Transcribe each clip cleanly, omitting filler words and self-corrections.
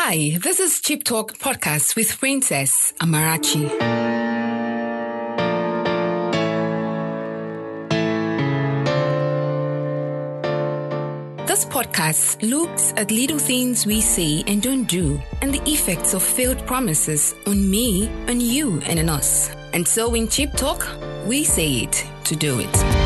Hi, this is Cheap Talk Podcast with Princess Amarachi. This podcast looks at little things we say and don't do, and the effects of failed promises on me, on you, and on us. And so in Cheap Talk, we say it to do it.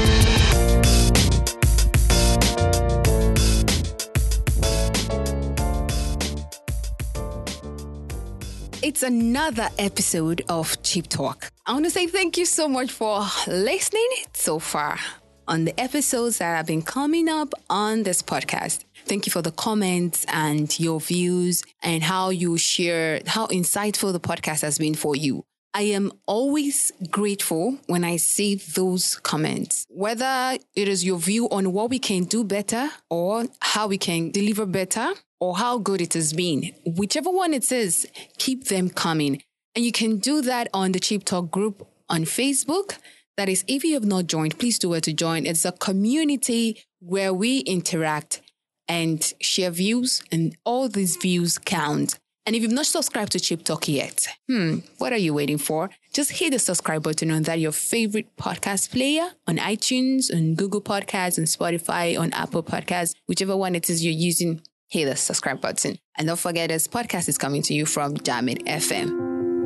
It's another episode of Cheap Talk. I want to say thank you so much for listening so far on the episodes that have been coming up on this podcast. Thank you for the comments and your views and how you share, how insightful the podcast has been for you. I am always grateful when I see those comments, whether it is your view on what we can do better or how we can deliver better or how good it has been. Whichever one it is, keep them coming. And you can do that on the Cheap Talk group on Facebook. That is, if you have not joined, please do it to join. It's a community where we interact and share views, and all these views count. And if you've not subscribed to Cheap Talk yet, what are you waiting for? Just hit the subscribe button on that your favorite podcast player, on iTunes, on Google Podcasts, on Spotify, on Apple Podcasts, whichever one it is you're using, hit the subscribe button. And don't forget, this podcast is coming to you from Jamit FM.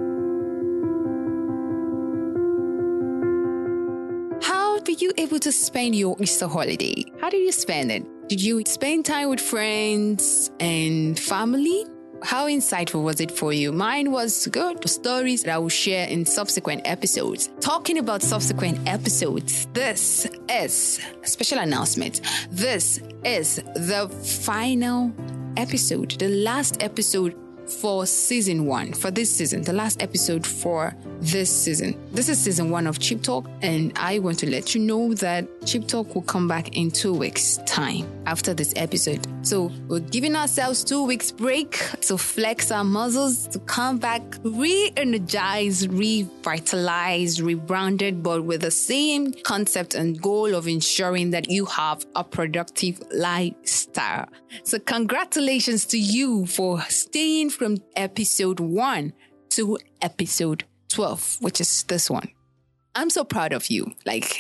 How were you able to spend your Easter holiday? How did you spend it? Did you spend time with friends and family? How insightful was it for you? Mine was good. Stories that I will share in subsequent episodes. Talking about subsequent episodes, this is a special announcement. This is the final episode, the last episode for season 1, for this season, the last episode for this season. This is season 1 of Cheap Talk, and I want to let you know that Cheap Talk will come back in 2 weeks' time after this episode. So we're giving ourselves 2 weeks break to flex our muscles, to come back re-energized, revitalized, rebranded, but with the same concept and goal of ensuring that you have a productive lifestyle. So congratulations to you for staying from episode 1 to episode 12, which is this one. I'm so proud of you.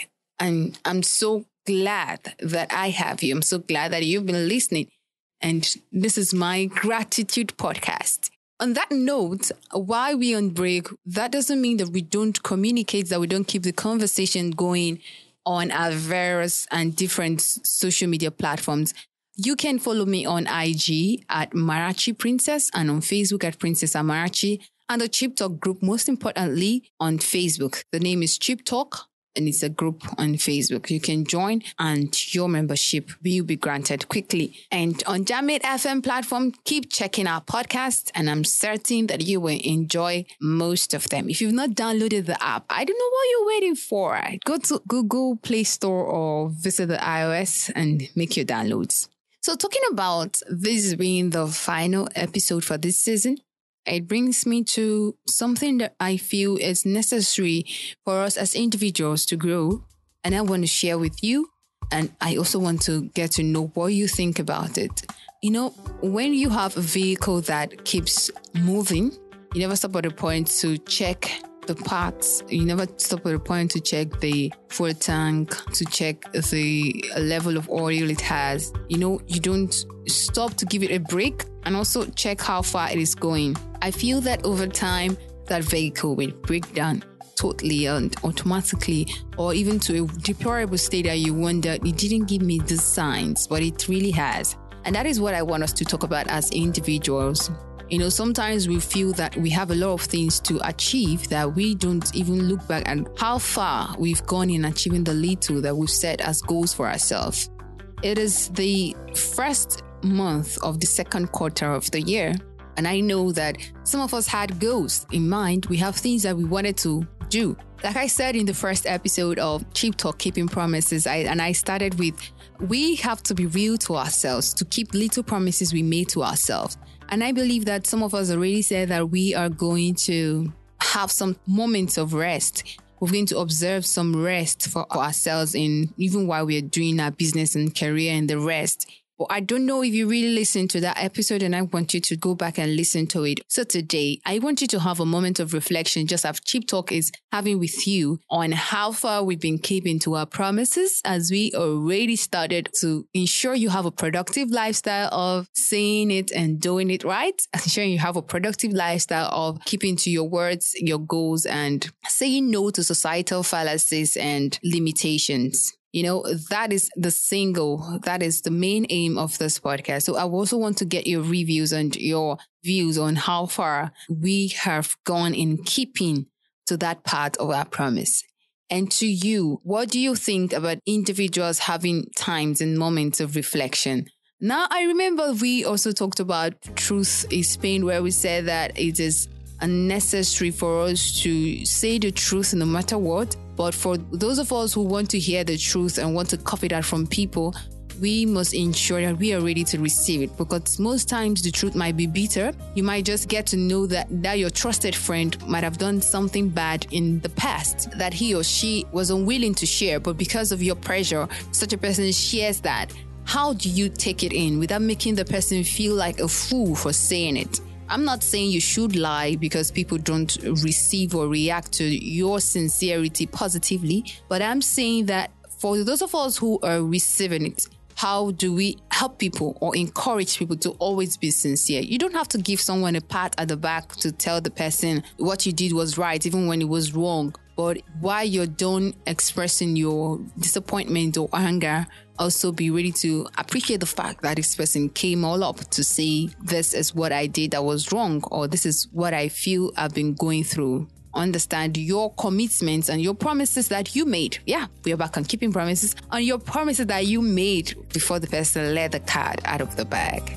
I'm so glad that I have you. I'm so glad that you've been listening. And this is my gratitude podcast. On that note, while we're on break, that doesn't mean that we don't communicate, that we don't keep the conversation going on our various and different social media platforms. You can follow me on IG at Marachi Princess and on Facebook at Princess Amarachi, and the Cheap Talk group, most importantly, on Facebook. The name is Cheap Talk, and it's a group on Facebook. You can join and your membership will be granted quickly. And on Jamit FM platform, keep checking our podcasts, and I'm certain that you will enjoy most of them. If you've not downloaded the app, I don't know what you're waiting for. Go to Google Play Store or visit the iOS and make your downloads. So talking about this being the final episode for this season, it brings me to something that I feel is necessary for us as individuals to grow. And I want to share with you. And I also want to get to know what you think about it. You know, when you have a vehicle that keeps moving, you never stop at a point to check the parts. You never stop at a point to check the fuel tank, to check the level of oil it has. You know, you don't stop to give it a break and also check how far it is going. I feel that over time, that vehicle will break down totally and automatically, or even to a deplorable state that you wonder, it didn't give me the signs, but it really has. And that is what I want us to talk about as individuals. You know, sometimes we feel that we have a lot of things to achieve that we don't even look back at how far we've gone in achieving the little that we've set as goals for ourselves. It is the first month of the second quarter of the year. And I know that some of us had goals in mind. We have things that we wanted to do. Like I said in the first episode of Cheap Talk, Keeping Promises, I started with, we have to be real to ourselves, to keep little promises we made to ourselves. And I believe that some of us already said that we are going to have some moments of rest. We're going to observe some rest for ourselves, in even while we're doing our business and career and the rest. But I don't know if you really listened to that episode, and I want you to go back and listen to it. So today, I want you to have a moment of reflection, just as Cheap Talk is having with you, on how far we've been keeping to our promises as we already started to ensure you have a productive lifestyle of saying it and doing it right. Ensuring you have a productive lifestyle of keeping to your words, your goals, and saying no to societal fallacies and limitations. That is the main aim of this podcast. So I also want to get your reviews and your views on how far we have gone in keeping to that part of our promise. And to you, what do you think about individuals having times and moments of reflection? Now, I remember we also talked about truth is pain, where we said that it is unnecessary for us to say the truth no matter what. But for those of us who want to hear the truth and want to copy that from people, we must ensure that we are ready to receive it, because most times the truth might be bitter. You might just get to know that your trusted friend might have done something bad in the past that he or she was unwilling to share, but because of your pressure, such a person shares that. How do you take it in without making the person feel like a fool for saying it? I'm not saying you should lie because people don't receive or react to your sincerity positively, but I'm saying that for those of us who are receiving it, how do we help people or encourage people to always be sincere? You don't have to give someone a pat at the back to tell the person what you did was right, even when it was wrong. But while you're done expressing your disappointment or anger, also be ready to appreciate the fact that this person came all up to say, this is what I did that was wrong, or this is what I feel I've been going through. Understand your commitments and your promises that you made. Yeah, we are back on keeping promises. On your promises that you made before the person let the cat out of the bag.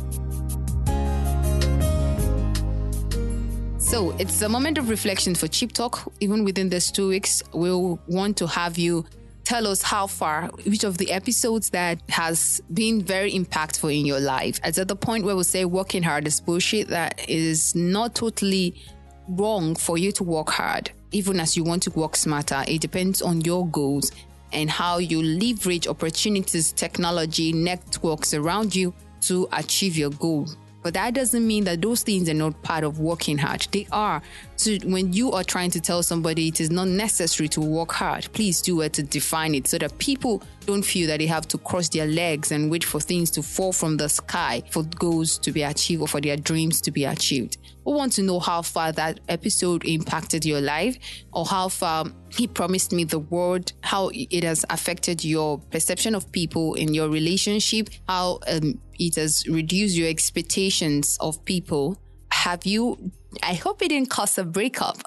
So it's a moment of reflection for Cheap Talk. Even within these 2 weeks, we'll want to have you tell us how far, which of the episodes that has been very impactful in your life. It's at the point where we say working hard is bullshit, that is not totally wrong for you to work hard, even as you want to work smarter. It depends on your goals and how you leverage opportunities, technology, networks around you to achieve your goal. But that doesn't mean that those things are not part of working hard. They are. So when you are trying to tell somebody it is not necessary to work hard, please do it to define it so that people don't feel that they have to cross their legs and wait for things to fall from the sky for goals to be achieved or for their dreams to be achieved. We want to know how far that episode impacted your life, or how far He Promised Me the World, how it has affected your perception of people in your relationship, how it has reduced your expectations of people. I hope it didn't cause a breakup.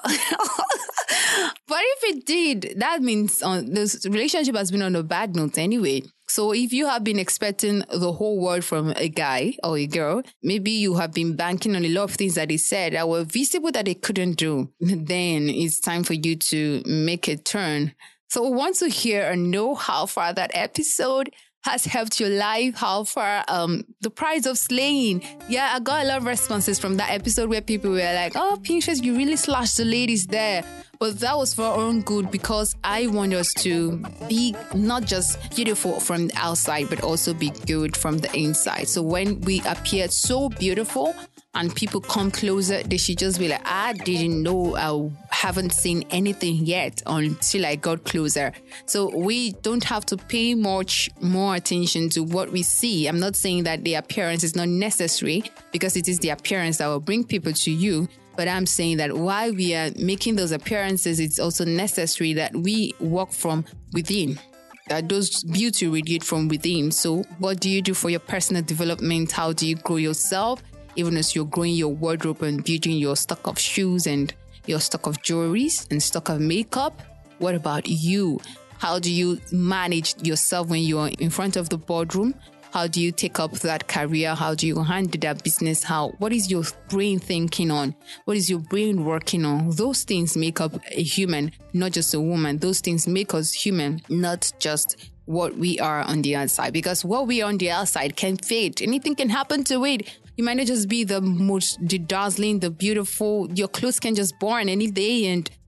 But if it did, that means this relationship has been on a bad note anyway. So if you have been expecting the whole world from a guy or a girl, maybe you have been banking on a lot of things that they said that were visible that they couldn't do, then it's time for you to make a turn. So we want to hear and know how far that episode has helped your life, how far the price of slaying. Yeah, I got a lot of responses from that episode where people were like, oh, Pinterest, you really slashed the ladies there. But that was for our own good, because I want us to be not just beautiful from the outside, but also be good from the inside. So when we appear so beautiful and people come closer, they should just be like, I didn't know, I haven't seen anything yet until I got closer. So we don't have to pay much more attention to what we see. I'm not saying that the appearance is not necessary, because it is the appearance that will bring people to you. But I'm saying that while we are making those appearances, it's also necessary that we work from within, that those beauty radiate from within. So what do you do for your personal development? How do you grow yourself? Even as you're growing your wardrobe and building your stock of shoes and your stock of jewelries and stock of makeup, what about you? How do you manage yourself when you are in front of the boardroom? How do you take up that career? How do you handle that business? What is your brain thinking on? What is your brain working on? Those things make up a human, not just a woman. Those things make us human, not just what we are on the outside. Because what we are on the outside can fade. Anything can happen to it. You might not just be the dazzling, the beautiful. Your clothes can just burn any day and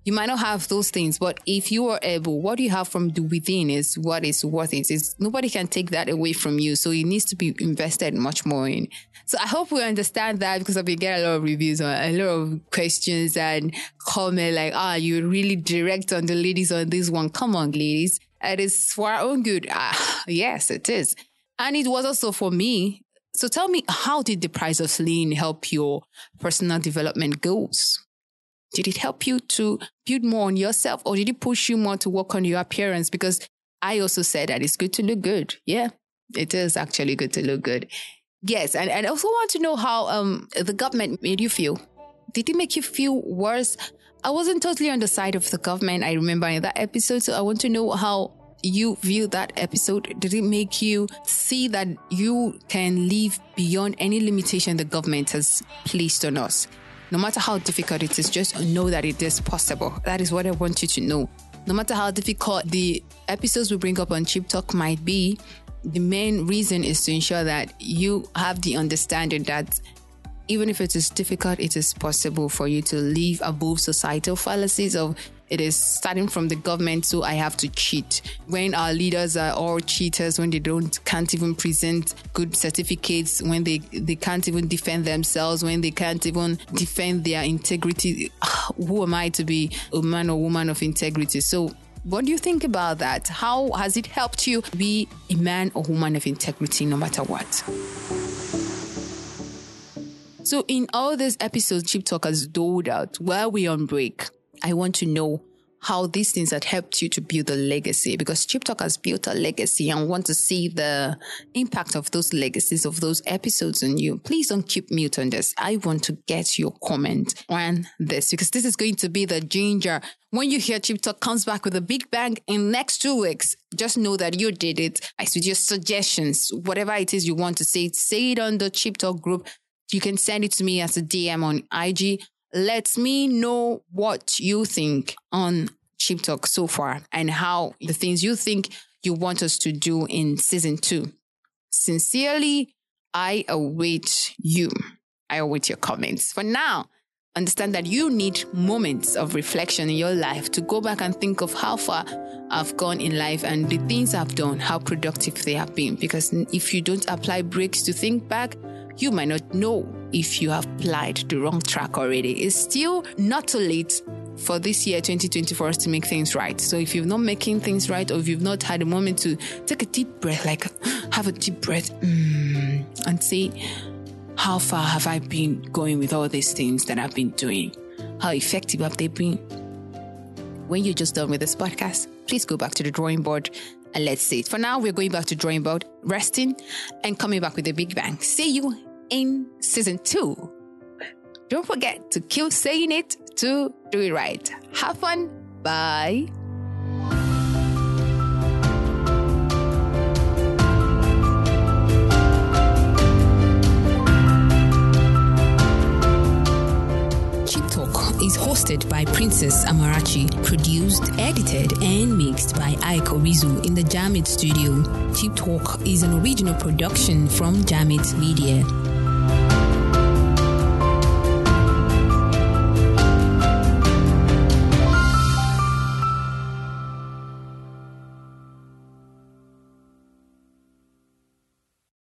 You might not have those things, but if you are able, what you have from the within is what is worth it. Nobody can take that away from you. So it needs to be invested much more in. So I hope we understand that, because I've been getting a lot of reviews on a lot of questions and comment like, you're really direct on the ladies on this one. Come on, ladies. It is for our own good. Yes, it is. And it was also for me. So tell me, how did the price of Celine help your personal development goals? Did it help you to build more on yourself, or did it push you more to work on your appearance? Because I also said that it's good to look good. Yeah, it is actually good to look good. Yes. And I also want to know how the government made you feel. Did it make you feel worse? I wasn't totally on the side of the government, I remember, in that episode. So I want to know how you view that episode. Did it make you see that you can live beyond any limitation the government has placed on us? No matter how difficult it is, just know that it is possible. That is what I want you to know. No matter how difficult the episodes we bring up on Chip Talk might be, the main reason is to ensure that you have the understanding that even if it is difficult, it is possible for you to live above societal fallacies of it is starting from the government, so I have to cheat. When our leaders are all cheaters, when they can't even present good certificates, when they can't even defend themselves, when they can't even defend their integrity, who am I to be a man or woman of integrity? So what do you think about that? How has it helped you be a man or woman of integrity no matter what? So in all these episodes Chip Talk has doled out while we're on break, I want to know how these things had helped you to build a legacy, because Chip Talk has built a legacy and want to see the impact of those legacies of those episodes on you. Please don't keep mute on this. I want to get your comment on this, because this is going to be the ginger. When you hear Chip Talk comes back with a big bang in next 2 weeks, just know that you did it. I suggest suggestions, whatever it is you want to say it on the Chip Talk group. You can send it to me as a DM on IG. Let me know what you think on Chip Talk so far and how the things you think you want us to do in season 2. Sincerely, I await you. I await your comments. For now, understand that you need moments of reflection in your life to go back and think of how far I've gone in life and the things I've done, how productive they have been. Because if you don't apply breaks to think back, you might not know if you have applied the wrong track already. It's still not too late for this year, 2020, for us to make things right. So if you're not making things right, or if you've not had a moment to take a deep breath, like have a deep breath and say, how far have I been going with all these things that I've been doing? How effective have they been? When you're just done with this podcast, please go back to the drawing board and let's see it. For now, we're going back to drawing board, resting, and coming back with a big bang. See you in season 2. Don't forget to keep saying it to do it right. Have fun. Bye. Is hosted by Princess Amarachi, produced, edited, and mixed by Ike Orizu in the Jamit Studio. Chip Talk is an original production from Jamit Media.